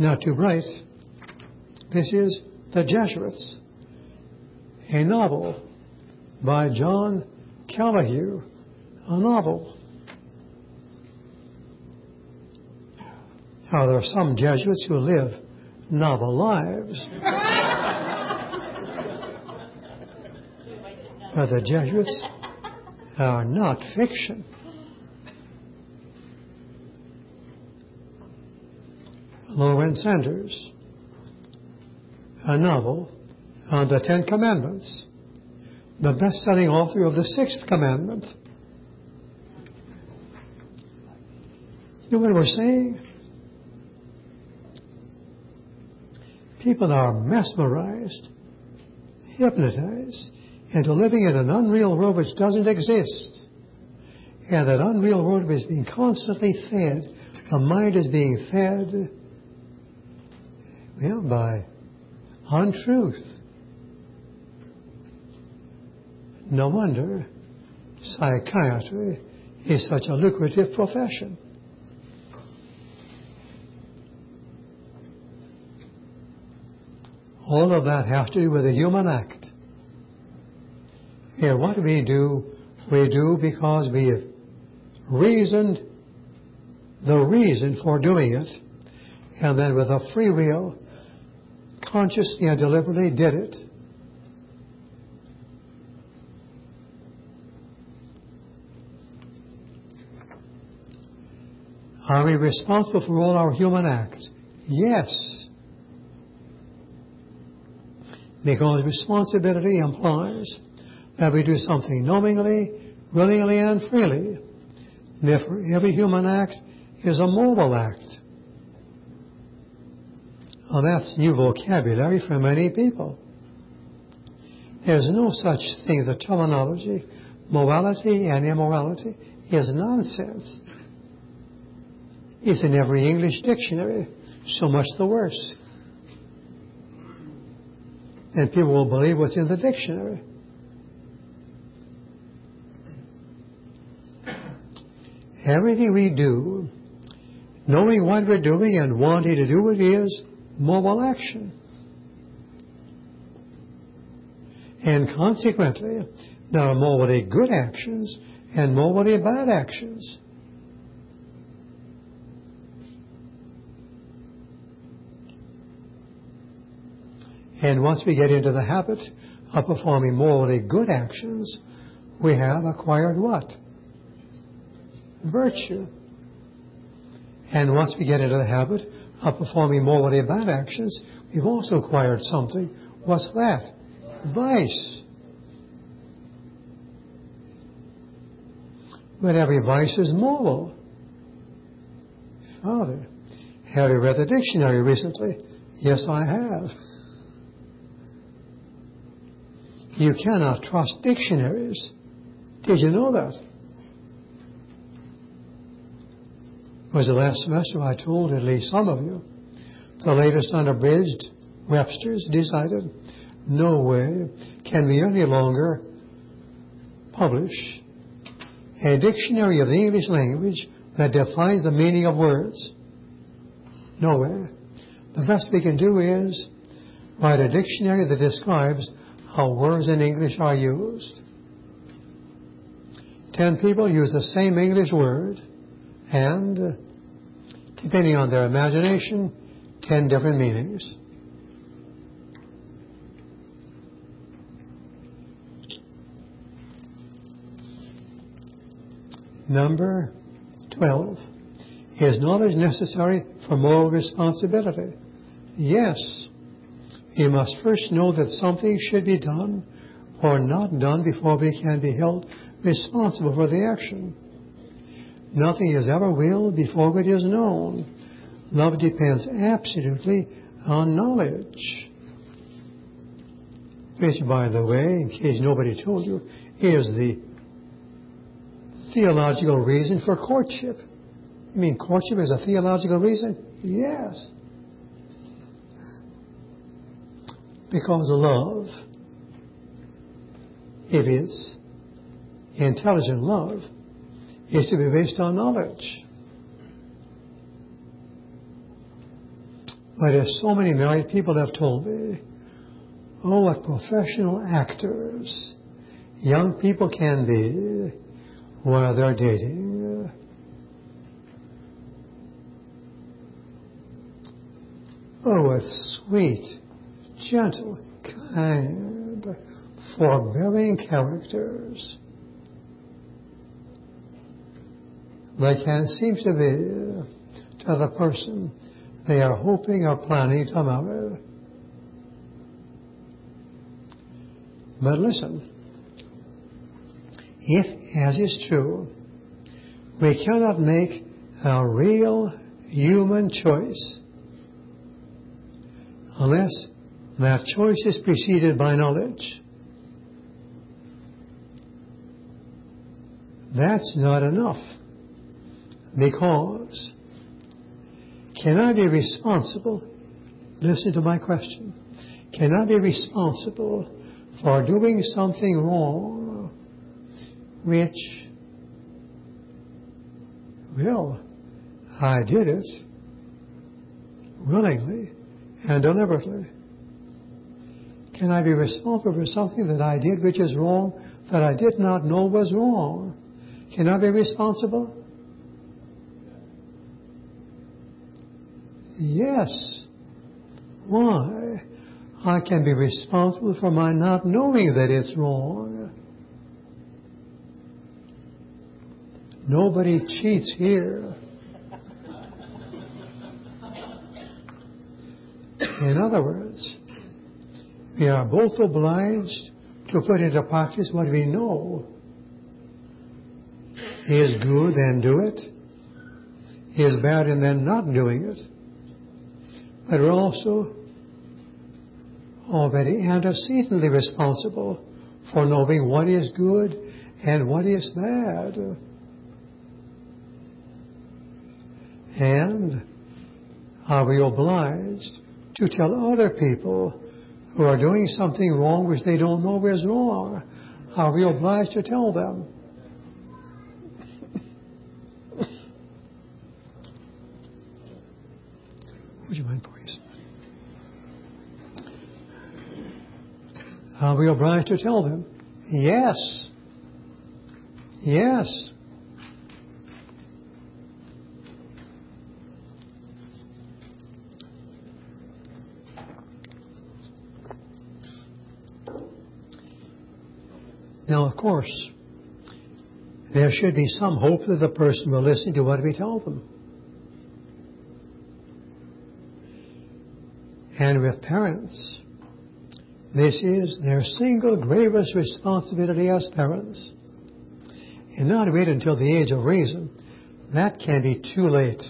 not too bright. This is The Jesuits, a novel by John Callahue, a novel. Now, there are some Jesuits who live novel lives. But the Jesuits are not fiction. Lowen Sanders, a novel on the Ten Commandments, the best-selling author of the Sixth Commandment. You know what we're saying? People are mesmerized, hypnotized into living in an unreal world which doesn't exist. And that unreal world is being constantly fed. The mind is being fed, well, by untruth. No wonder psychiatry is such a lucrative profession. All of that has to do with the human act. And what we do because we have reasoned the reason for doing it, and then with a free will, consciously and deliberately did it. Are we responsible for all our human acts? Yes. Because responsibility implies that we do something knowingly, willingly, and freely. Therefore, every human act is a moral act. Well, that's new vocabulary for many people. There's no such thing. The terminology, morality and immorality, is nonsense. It's in every English dictionary. So much the worse. And people will believe what's in the dictionary. Everything we do, knowing what we're doing and wanting to do it, is moral action. And consequently, there are morally good actions and morally bad actions. And once we get into the habit of performing morally good actions, we have acquired what? Virtue. And once we get into the habit of performing morally bad actions, we've also acquired something. What's that? Vice. But every vice is moral. Father, have you read the dictionary recently? Yes, I have. You cannot trust dictionaries. Did you know that? It was the last semester I told at least some of you, the latest unabridged Webster's decided no way can we any longer publish a dictionary of the English language that defines the meaning of words. No way. The best we can do is write a dictionary that describes how words in English are used. 10 people use the same English word, and depending on their imagination, 10 different meanings. Number 12. Is knowledge necessary for moral responsibility? Yes. You must first know that something should be done or not done before we can be held responsible for the action. Nothing is ever willed before it is known. Love depends absolutely on knowledge. Which, by the way, in case nobody told you, is the theological reason for courtship. You mean courtship is a theological reason? Yes. Because love, if it's intelligent love, is to be based on knowledge. But as so many married people have told me, oh, what professional actors young people can be while they're dating. Oh, what sweet, gentle, kind, forbearing characters they can seem to be to the person they are hoping or planning to marry. But listen, if, as is true, we cannot make a real human choice unless that choice is preceded by knowledge, that's not enough. Because can I be responsible? Listen to my question. Can I be responsible for doing something wrong which, well, I did it willingly and deliberately? Can I be responsible for something that I did which is wrong, that I did not know was wrong? Can I be responsible? Yes. Why? I can be responsible for my not knowing that it's wrong. Nobody cheats here. In other words, we are both obliged to put into practice what we know is good and do it, is bad and then not doing it. But we're also already antecedently responsible for knowing what is good and what is bad. And are we obliged to tell other people who are doing something wrong which they don't know is wrong? Are we obliged to tell them? Would you mind, please? Are we obliged to tell them? Yes. Yes. Now, of course, there should be some hope that the person will listen to what we tell them. And with parents, this is their single gravest responsibility as parents. And not wait until the age of reason. That can be too late.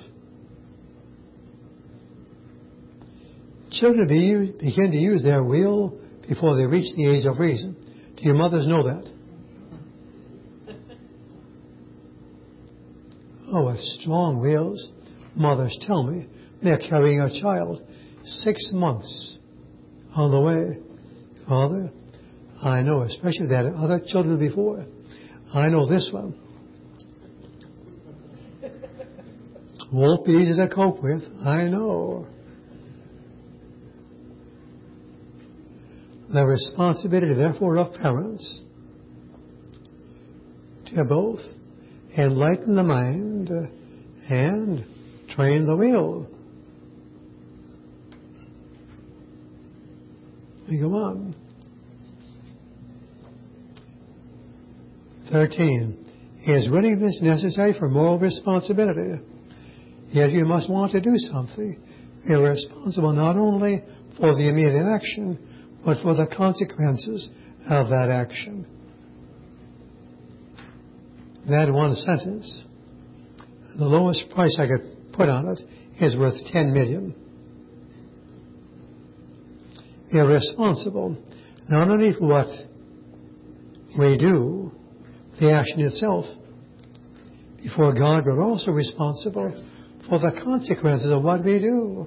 Children begin to use their will before they reach the age of reason. Do your mothers know that? Oh, with strong wills, mothers tell me they're carrying a child 6 months on the way. Father, I know, especially that other children before, I know this one won't be easy to cope with. I know. The responsibility, therefore, of parents to both enlighten the mind and train the will. We go on. 13. Is willingness necessary for moral responsibility? Yes, you must want to do something. You're responsible not only for the immediate action, but for the consequences of that action. That one sentence, the lowest price I could put on it is worth 10 million. We are responsible not only for what we do, the action itself, before God, we're also responsible for the consequences of what we do.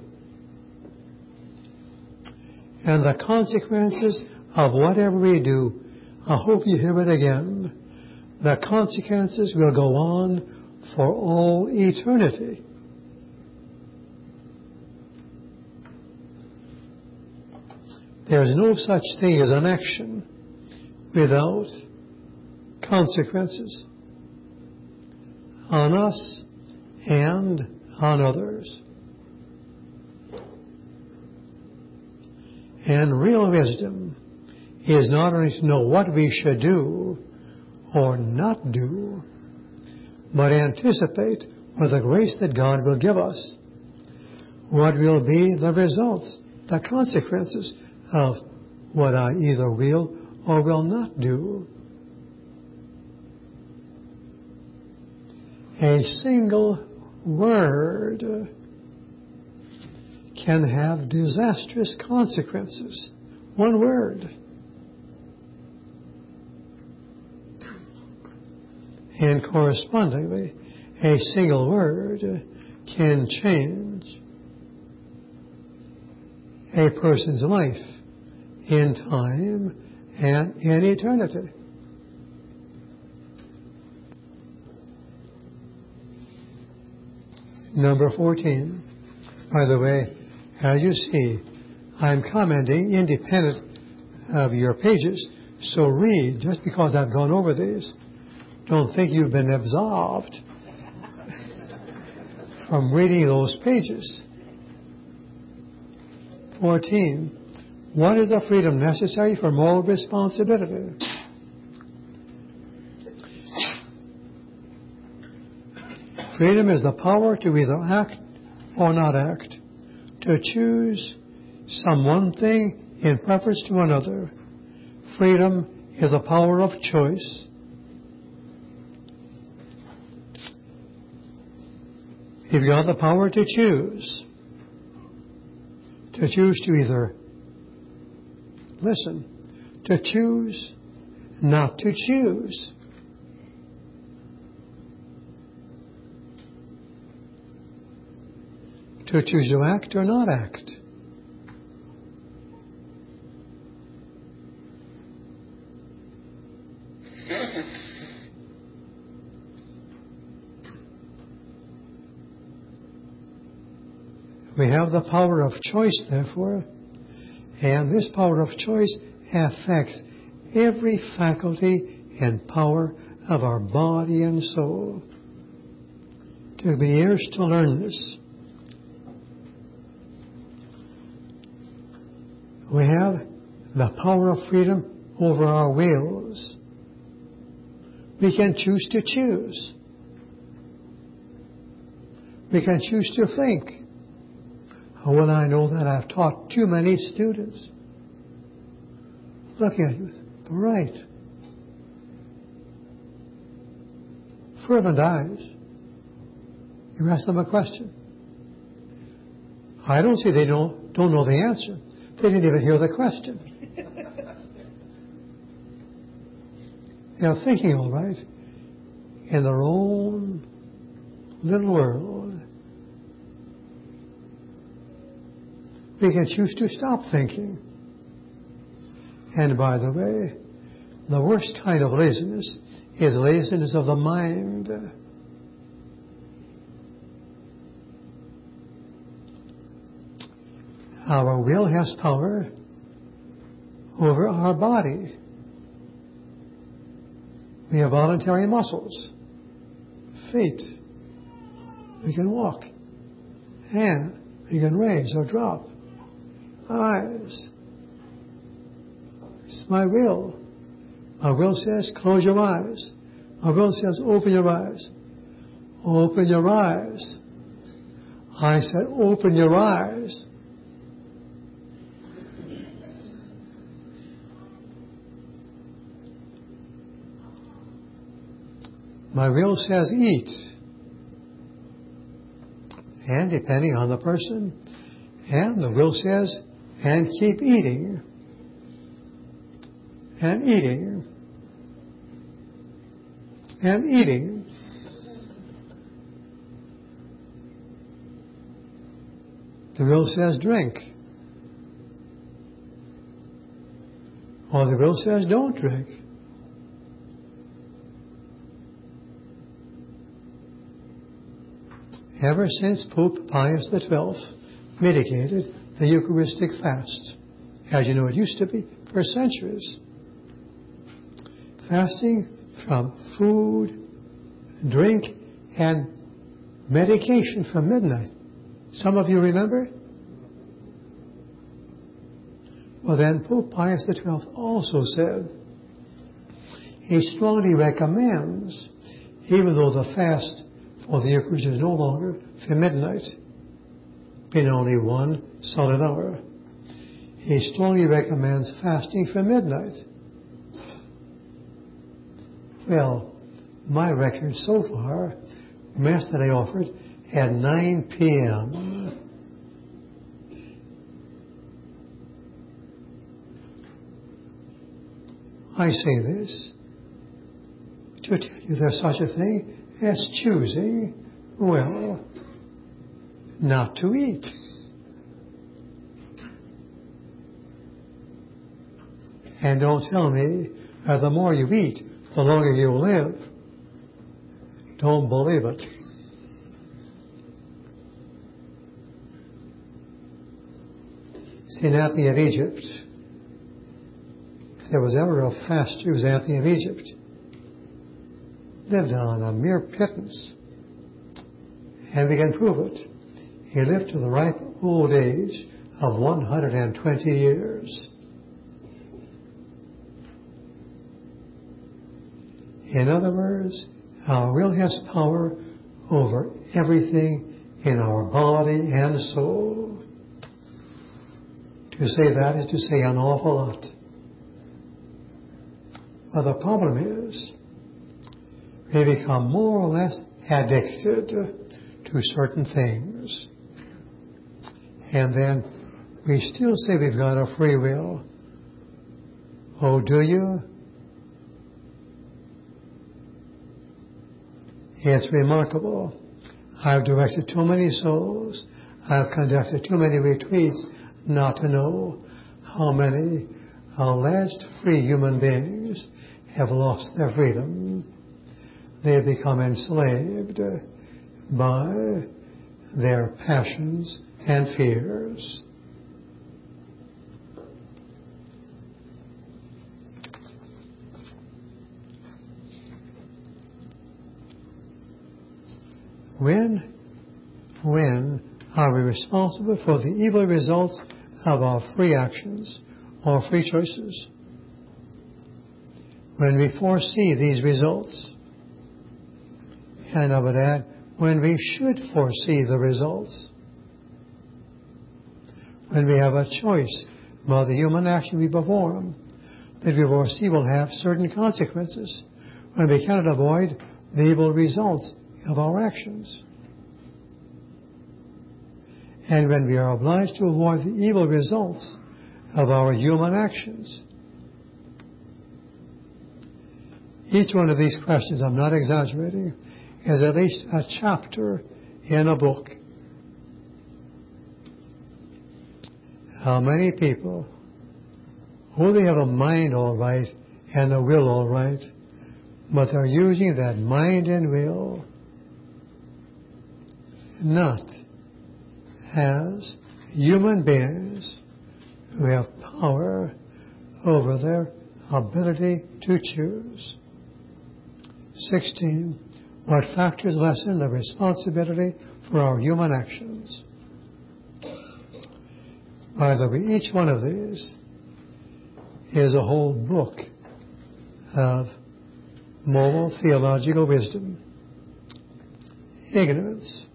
And the consequences of whatever we do, I hope you hear it again, the consequences will go on for all eternity. There is no such thing as an action without consequences on us and on others. And real wisdom is not only to know what we should do or not do, but anticipate with the grace that God will give us what will be the results, the consequences of what I either will or will not do. A single word can have disastrous consequences. One word. And correspondingly, a single word can change a person's life in time and in eternity. Number 14. By the way, as you see, I'm commenting independent of your pages, so read. Just because I've gone over these, don't think you've been absolved from reading those pages. 14. What is the freedom necessary for moral responsibility? Freedom is the power to either act or not act, to choose some one thing in preference to another. Freedom is the power of choice. You've got the power to choose to either listen, to choose not to choose. To choose to act or not act. We have the power of choice, therefore, and this power of choice affects every faculty and power of our body and soul. To be heirs to learn this, we have the power of freedom over our wills. We can choose to choose. We can choose to think, how will I know that I've taught too many students? Looking at you, right. Fervent eyes. You ask them a question. I don't say they don't know the answer. They didn't even hear the question. They're thinking, all right, in their own little world. We can choose to stop thinking. And by the way, the worst kind of laziness is laziness of the mind. Our will has power over our body. We have voluntary muscles, feet. We can walk. Hand, we can raise or drop. Eyes. It's my will. My will says, close your eyes. My will says, open your eyes. Open your eyes. I said, open your eyes. My will says, eat. And depending on the person, and the will says, and keep eating. And eating. And eating. The will says drink. Or the will says don't drink. Ever since Pope Pius XII mitigated the Eucharistic fast, as you know it used to be for centuries. Fasting from food, drink, and medication from midnight. Some of you remember? Well, then Pope Pius XII also said he strongly recommends, even though the fast for the Eucharist is no longer from midnight, being only 1 solid hour, he strongly recommends fasting from midnight. Well, my record so far, Mass that I offered at 9 p.m. I say this to tell you there's such a thing as choosing, well, not to eat. And don't tell me that the more you eat, the longer you'll live. Don't believe it. St. Anthony of Egypt, if there was ever a faster, it was Anthony of Egypt. Lived on a mere pittance. And we can prove it. He lived to the ripe old age of 120 years. In other words, our will has power over everything in our body and soul. To say that is to say an awful lot. But the problem is, we become more or less addicted to certain things. And then we still say we've got a free will. Oh, do you? It's remarkable. I've directed too many souls. I've conducted too many retreats not to know how many alleged free human beings have lost their freedom. They have become enslaved by their passions and fears. When are we responsible for the evil results of our free actions or free choices? When we foresee these results. And I would add, when we should foresee the results. When we have a choice about the human action we perform, that we foresee will have certain consequences. When we cannot avoid the evil results of our actions. And when we are obliged to avoid the evil results of our human actions. Each one of these questions, I'm not exaggerating, is at least a chapter in a book. How many people, they have a mind all right and a will all right, but they're using that mind and will not as human beings who have power over their ability to choose. 16. What factors lessen the responsibility for our human actions? By the way, each one of these is a whole book of moral theological wisdom. Ignorance.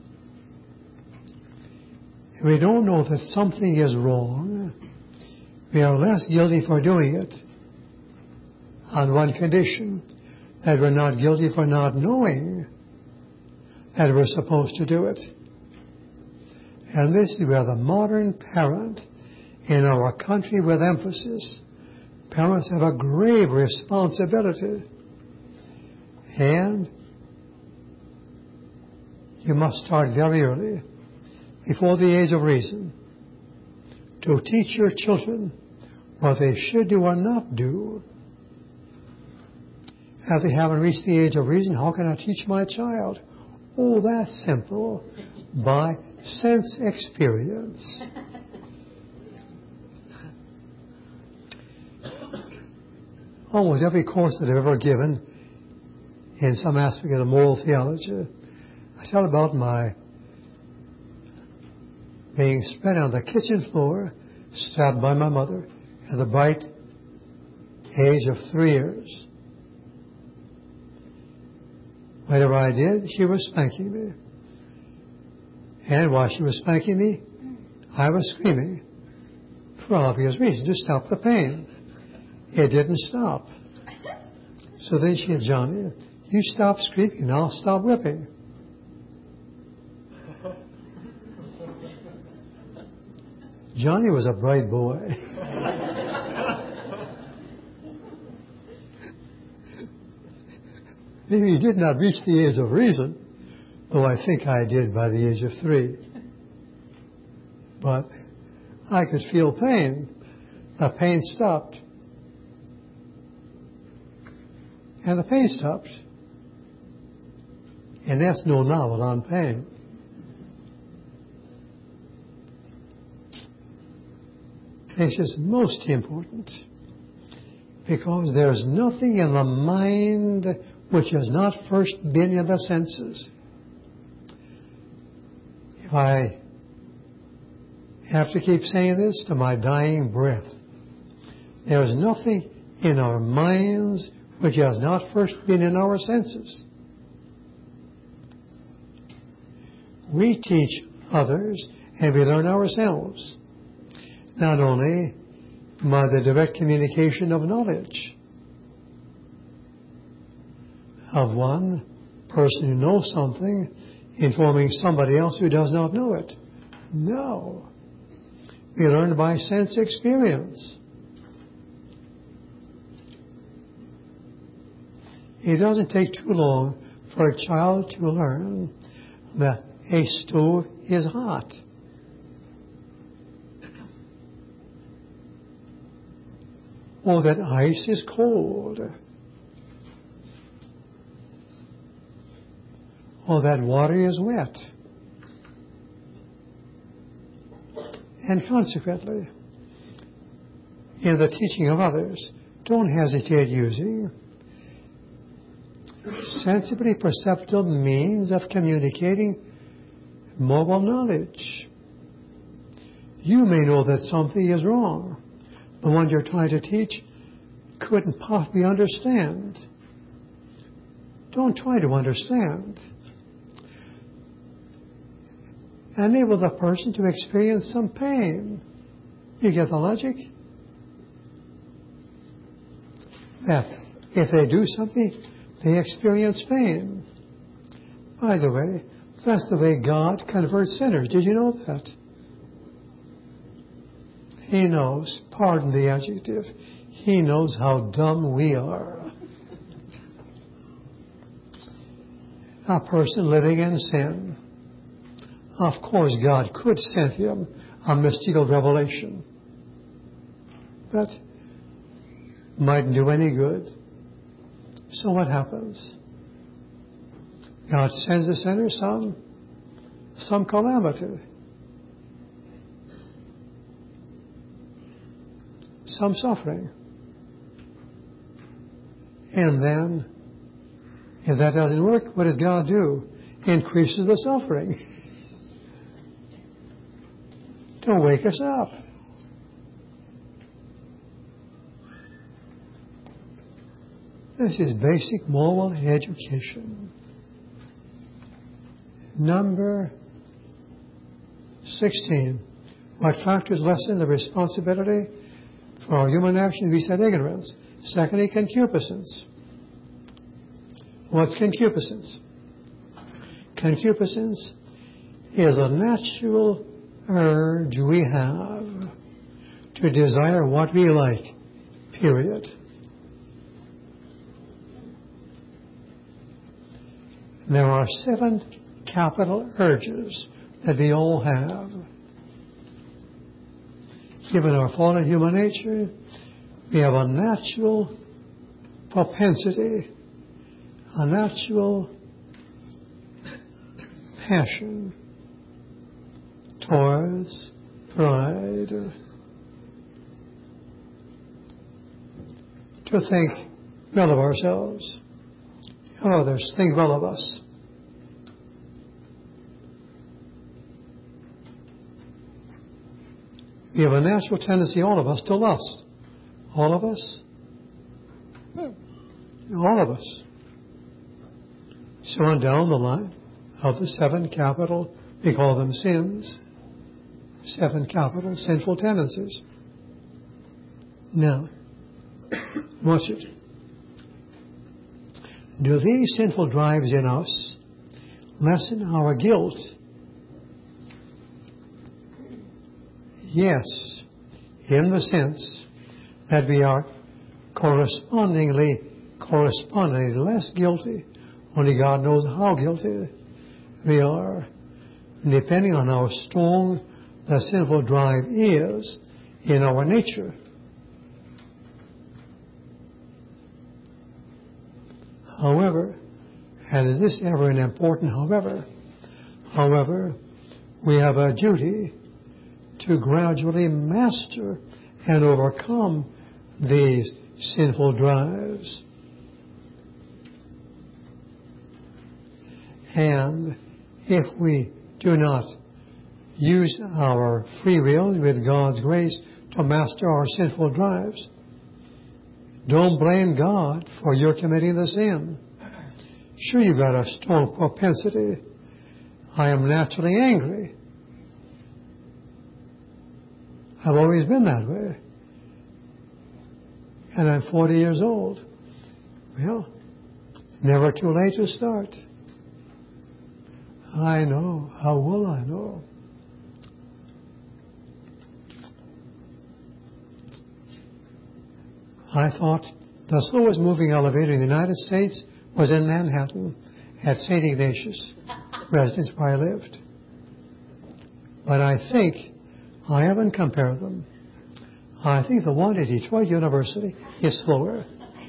If we don't know that something is wrong, we are less guilty for doing it on one condition, that we're not guilty for not knowing that we're supposed to do it. And this is where the modern parent in our country with emphasis, parents have a grave responsibility. And you must start very early, before the age of reason, to teach your children what they should do or not do. If they haven't reached the age of reason, how can I teach my child? Oh, that's simple. By sense experience. almost every course that I've ever given in some aspect of the moral theology, I tell about my being spread on the kitchen floor, stabbed by my mother at the bright age of 3 years. Whatever I did, she was spanking me. And while she was spanking me, I was screaming for obvious reasons to stop the pain. It didn't stop. So then she said, Johnny, you stop screaming and I'll stop whipping. Johnny was a bright boy. Maybe he did not reach the age of reason, though I think I did by the age of 3. But I could feel pain. The pain stopped. And the pain stopped. And that's no novel on pain. This is most important because there's nothing in the mind which has not first been in the senses. If I have to keep saying this to my dying breath, there is nothing in our minds which has not first been in our senses. We teach others and we learn ourselves, not only by the direct communication of knowledge of one person who knows something informing somebody else who does not know it. No. We learn by sense experience. It doesn't take too long for a child to learn that a stove is hot. Or that ice is cold. Or that water is wet. And consequently, in the teaching of others, don't hesitate using sensibly perceptible means of communicating moral knowledge. You may know that something is wrong. The one you're trying to teach couldn't possibly understand. Don't try to understand. Enable the person to experience some pain. You get the logic? That if they do something, they experience pain. By the way, that's the way God converts sinners. Did you know that? He knows, pardon the adjective, He knows how dumb we are. A person living in sin, of course God could send him a mystical revelation. That mightn't do any good. So what happens? God sends the sinner some calamity. Some suffering. And then, if that doesn't work, what does God do? Increases the suffering. To wake us up. This is basic moral education. Number 16. What factors lessen the responsibility for our human actions? We said ignorance. Secondly, concupiscence. What's concupiscence? Concupiscence is a natural urge we have to desire what we like, period. There are 7 capital urges that we all have. Given our fallen human nature, we have a natural propensity, a natural passion towards pride, to think well of ourselves, of others, think well of us. We have a natural tendency, all of us, to lust. All of us. All of us. So on down the line of the 7 capital, we call them sins. 7 capital sinful tendencies. Now, watch it. Do these sinful drives in us lessen our guilt? Yes, in the sense that we are correspondingly less guilty. Only God knows how guilty we are, depending on how strong the sinful drive is in our nature. However, and is this ever an important however, we have a duty to gradually master and overcome these sinful drives. And if we do not use our free will with God's grace to master our sinful drives, don't blame God for your committing the sin. Sure, you've got a strong propensity. I am naturally angry. I've always been that way. And I'm 40 years old. Well, never too late to start. I know. How will I know? I thought the slowest moving elevator in the United States was in Manhattan at St. Ignatius residence where I lived. But I think I haven't compared them. I think the one at Detroit University is slower.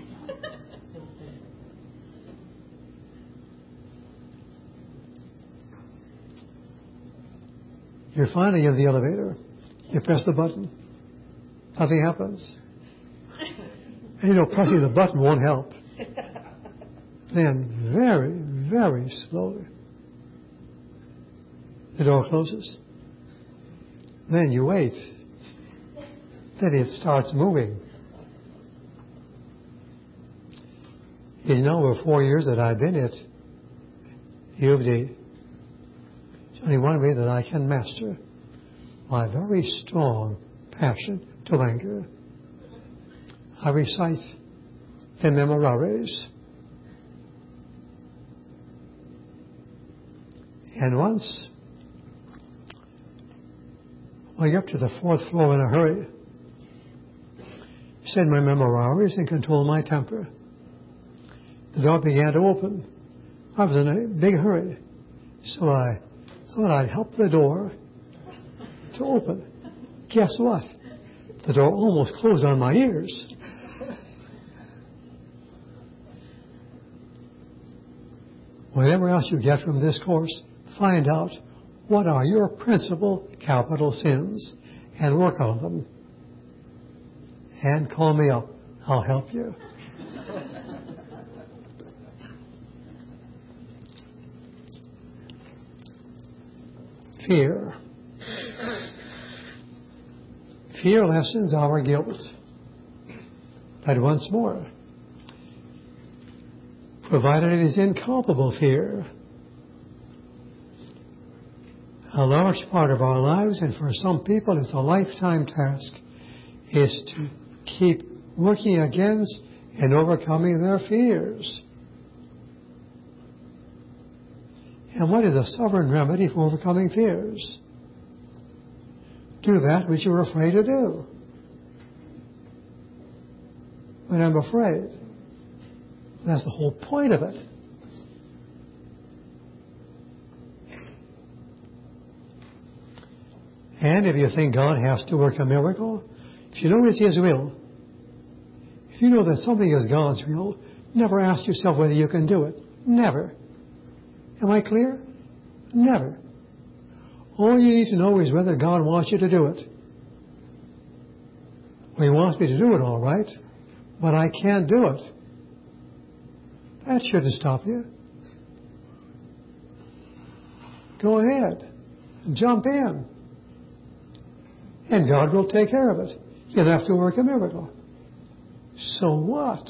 You're finally in the elevator. You press the button. Nothing happens. And pressing the button won't help. Then very, very slowly, the door closes. Then you wait. Then it starts moving. It's now over 4 years that I've been at U of D. There's only one way that I can master my very strong passion to anger. I recite the Memorares. And once, I got up to the 4th floor in a hurry, said my Memorares and controlled my temper. The door began to open. I was in a big hurry, so I thought I'd help the door to open. Guess what? The door almost closed on my ears. Whatever else you get from this course, find out what are your principal capital sins and work on them. And call me up. I'll help you. Fear. Fear lessens our guilt. But once more, provided it is inculpable fear, a large part of our lives, and for some people it's a lifetime task, is to keep working against and overcoming their fears. And what is a sovereign remedy for overcoming fears? Do that which you're afraid to do. When I'm afraid, that's the whole point of it. And if you think God has to work a miracle, if you know it's His will, if you know that something is God's will, never ask yourself whether you can do it. Never. Am I clear? Never. All you need to know is whether God wants you to do it. Well, He wants me to do it all right. but I can't do it. That shouldn't stop you. Go ahead. Jump in. And God will take care of it. You'll have to work a miracle. So what?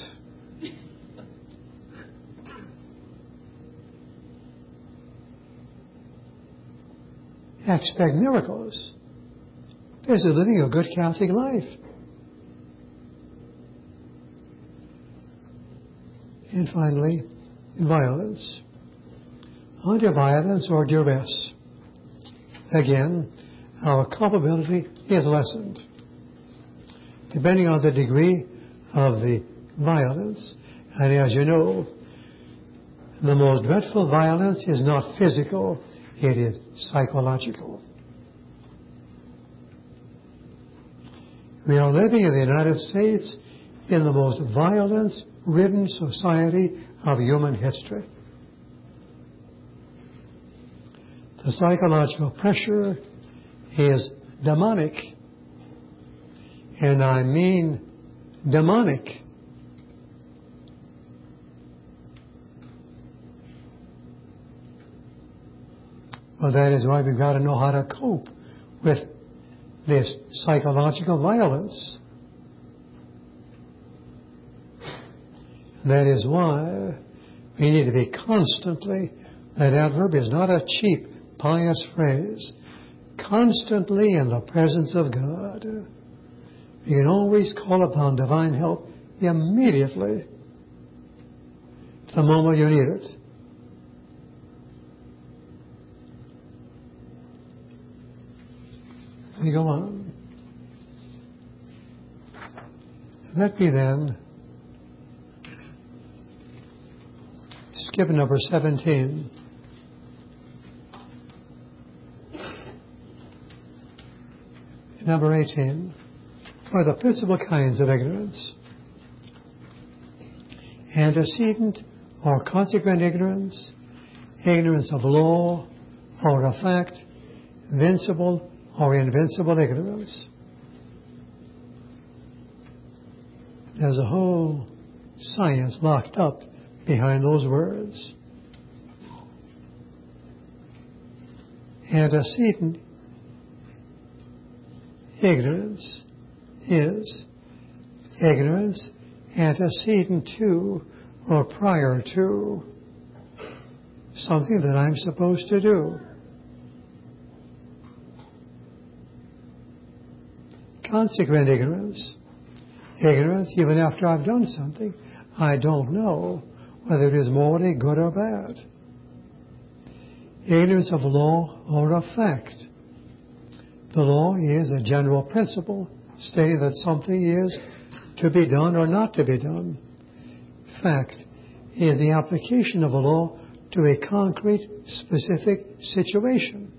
Expect miracles. This is living a good Catholic life. And finally, violence. Under violence or duress, again, our culpability is lessened. Depending on the degree of the violence, and as you know, the most dreadful violence is not physical, it is psychological. We are living in the United States in the most violence-ridden society of human history. The psychological pressure is demonic. And I mean demonic. Well, that is why we've got to know how to cope with this psychological violence. That is why we need to be constantly, that adverb is not a cheap, pious phrase, constantly in the presence of God. You can always call upon divine help immediately, the moment you need it. We go on. Let me then skip number 17. Number 18 are the principal kinds of ignorance. Antecedent or consequent ignorance, ignorance of law or of fact, vincible or invincible ignorance. There's a whole science locked up behind those words. Antecedent ignorance is ignorance antecedent to or prior to something that I'm supposed to do. Consequent ignorance, ignorance even after I've done something, I don't know whether it is morally good or bad. Ignorance of law or of fact. The law is a general principle stating that something is to be done or not to be done. Fact is the application of a law to a concrete, specific situation.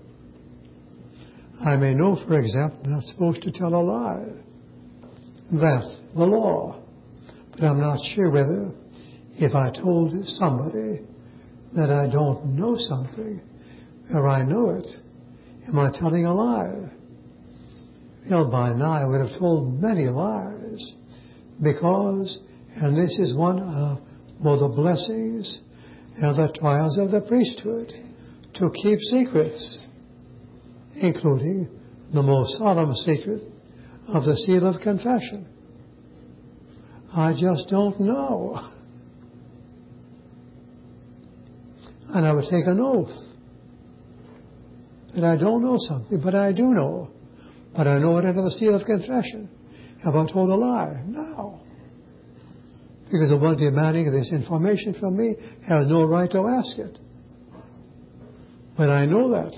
I may know, for example, I'm not supposed to tell a lie. That's the law. But I'm not sure whether, if I told somebody that I don't know something, or I know it, am I telling a lie? By now I would have told many lies because, and this is one of both the blessings and the trials of the priesthood, to keep secrets, including the most solemn secret of the seal of confession. I just don't know. And I would take an oath that I don't know something, but I do know. But I know it under the seal of confession. Have I told a lie? No. Because the one demanding this information from me has no right to ask it. But I know that.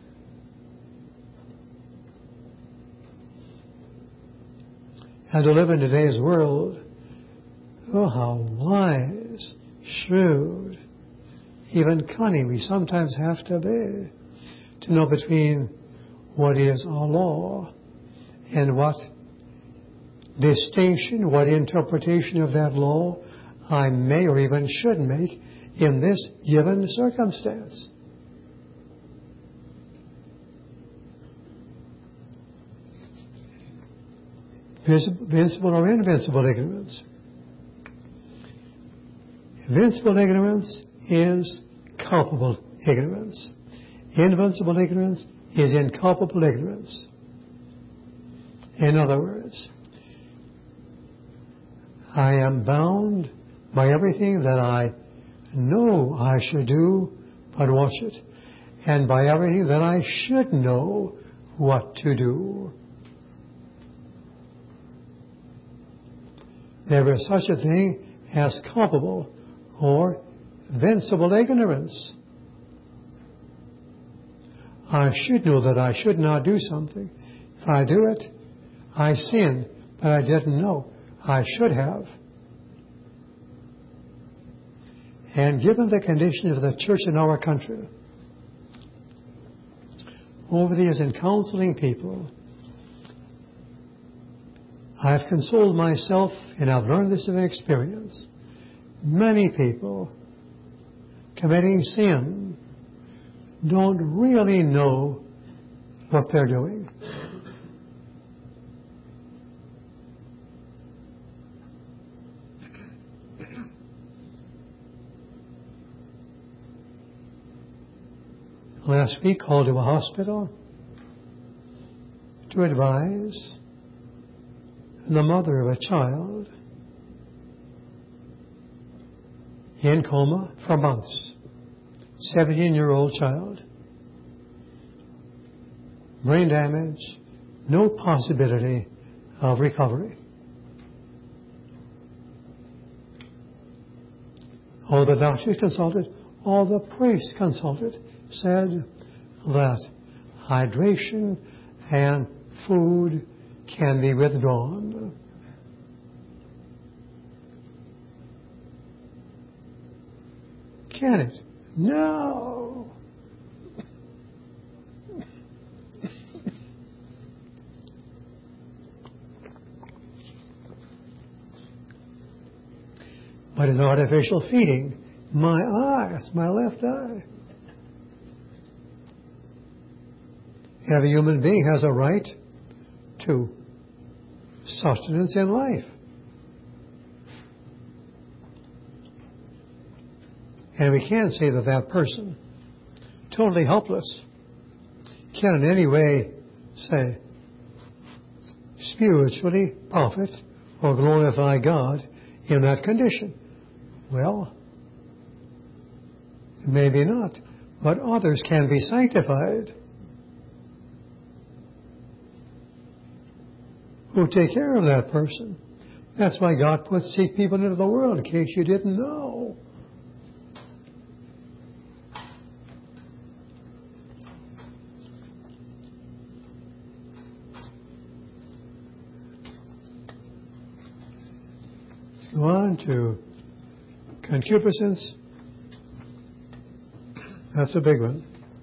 And to live in today's world, oh, how wise, shrewd, even cunning we sometimes have to be to know between what is a law and what distinction, what interpretation of that law I may or even should make in this given circumstance. Invincible or invincible ignorance. Invincible ignorance is culpable ignorance. Invincible ignorance is inculpable ignorance. In other words, I am bound by everything that I know I should do but watch it, and by everything that I should know what to do. There is such a thing as culpable or invincible ignorance. I should know that I should not do something. If I do it, I sin, but I didn't know. I should have. And given the condition of the church in our country, over the years in counseling people, I've consoled myself, and I've learned this of experience. Many people committing sin don't really know what they're doing. Last week, called to a hospital to advise the mother of a child in coma for months. 17-year-old child. Brain damage, no possibility of recovery. All the doctors consulted, all the priests consulted, said that hydration and food can be withdrawn. Can it? No. But in artificial feeding, my eyes, my left eye. Every human being has a right to sustenance in life. And we can't say that that person, totally helpless, can in any way say, spiritually profit or glorify God in that condition. Well, maybe not, but others can be sanctified who take care of that person. That's why God put sick people into the world, in case you didn't know. Let's go on to concupiscence. That's a big one.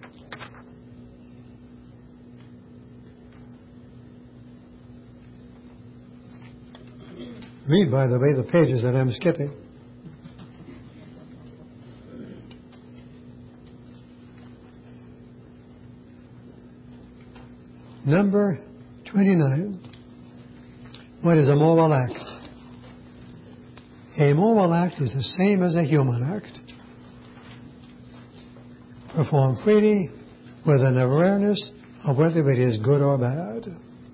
Read, by the way, the pages that I'm skipping. Number 29. What is a moral act? A moral act is the same as a human act. Performed freely with an awareness of whether it is good or bad.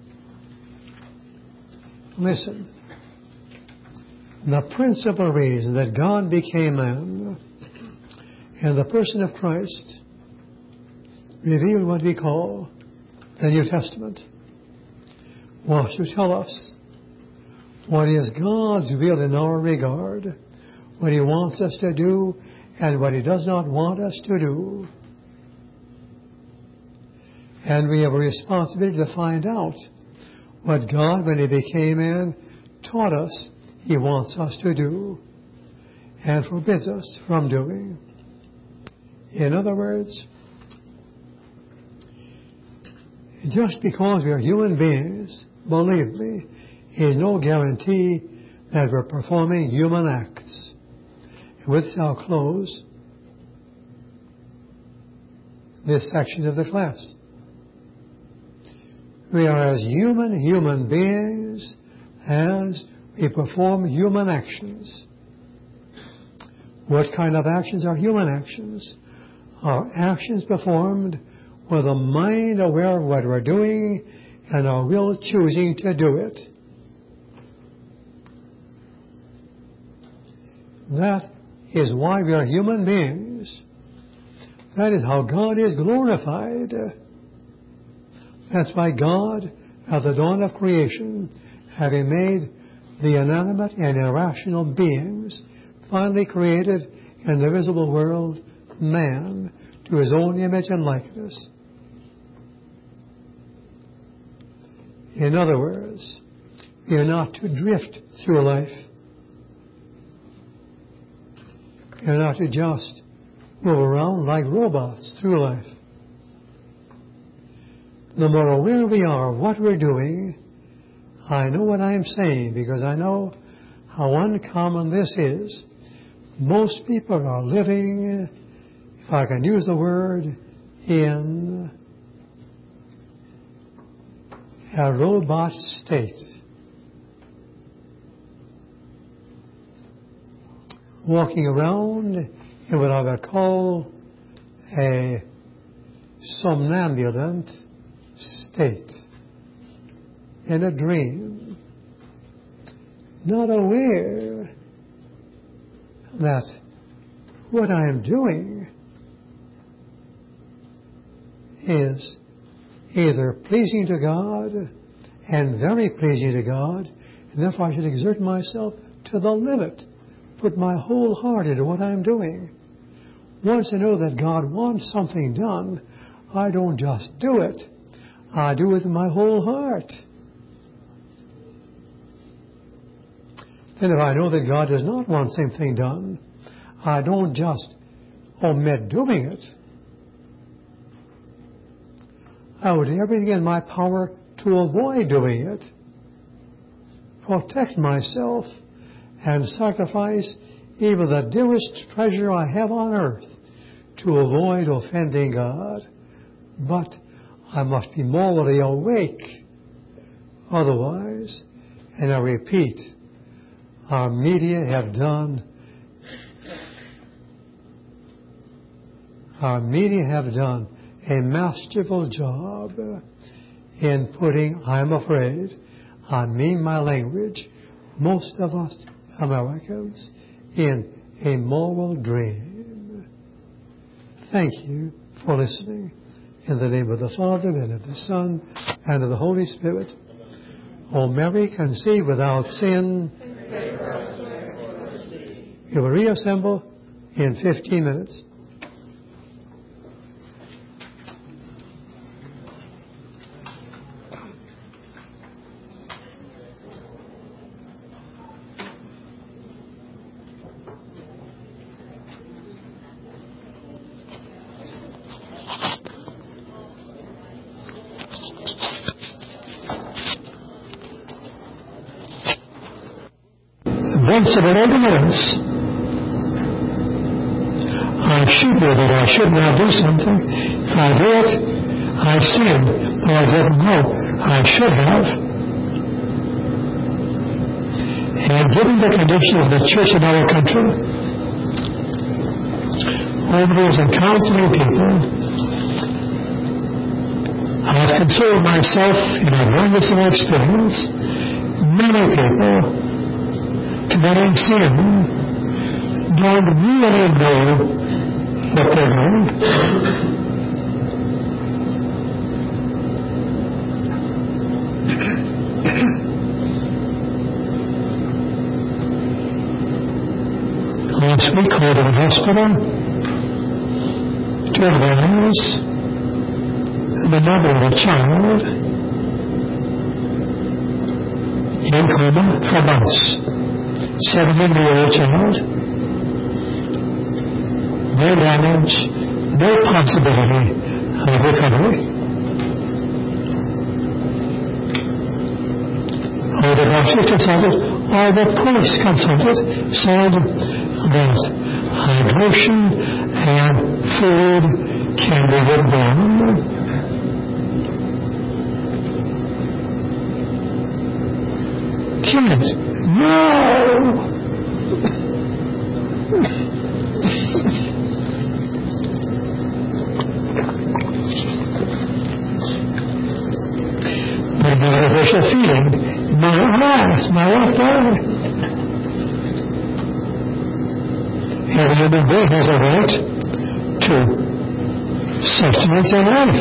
Listen. The principal reason that God became man in the person of Christ revealed what we call the New Testament was to tell us what is God's will in our regard, what He wants us to do and what He does not want us to do. And we have a responsibility to find out what God, when He became man, taught us He wants us to do and forbids us from doing. In other words, just because we are human beings, believe me, is no guarantee that we're performing human acts. And with this, I'll close this section of the class. We are as human beings as we perform human actions. What kind of actions are human actions? Are actions performed with a mind aware of what we're doing and our will choosing to do it. That is why we are human beings. That is how God is glorified. That's why God, at the dawn of creation, having made the inanimate and irrational beings, finally created in the visible world man to his own image and likeness. In other words, we are not to drift through life. We are not to just move around like robots through life. The more aware we are of what we're doing, I know what I am saying because I know how uncommon this is. Most people are living, if I can use the word, in a robot state. Walking around in what I would call a somnambulant state, in a dream, not aware that what I am doing is either pleasing to God and very pleasing to God, and therefore I should exert myself to the limit, put my whole heart into what I'm doing. Once I know that God wants something done, I don't just do it. I do it with my whole heart. Then if I know that God does not want something done, I don't just omit doing it. I would do everything in my power to avoid doing it, protect myself, and sacrifice even the dearest treasure I have on earth to avoid offending God. But I must be morally awake. Otherwise, and I repeat, our media have done a masterful job in putting, I'm afraid, I mean my language, most of us Americans, in a moral dream. Thank you for listening. In the name of the Father, and of the Son, and of the Holy Spirit. O Mary, conceived without sin. You will reassemble in 15 minutes. Once about ignorance. I should know that I should not do something. If I do it, I sin, but I didn't know I should have. And given the condition of the church in our country, overseers and counseling people, I have considered myself in abundance of experience. Many people committing sin don't really know what they're doing. Last week, called in the hospital to advise the mother of a child in coma for months. 17-year-old child, no damage, no possibility of recovery. All the doctor consulted, all the police consulted, said that hydration and food can be withdrawn. can't. No! But the artificial feeling might last, might last on. Every human being has a right to sustenance and life.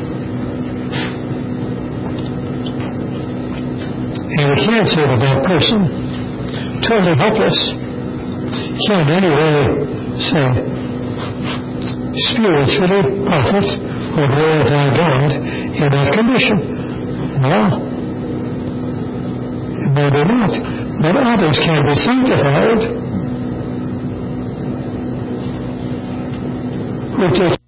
And we can't say to that person, totally helpless, can't in any way say, spiritually perfect or glorify God in that condition. No. Maybe not. But others can be sanctified who take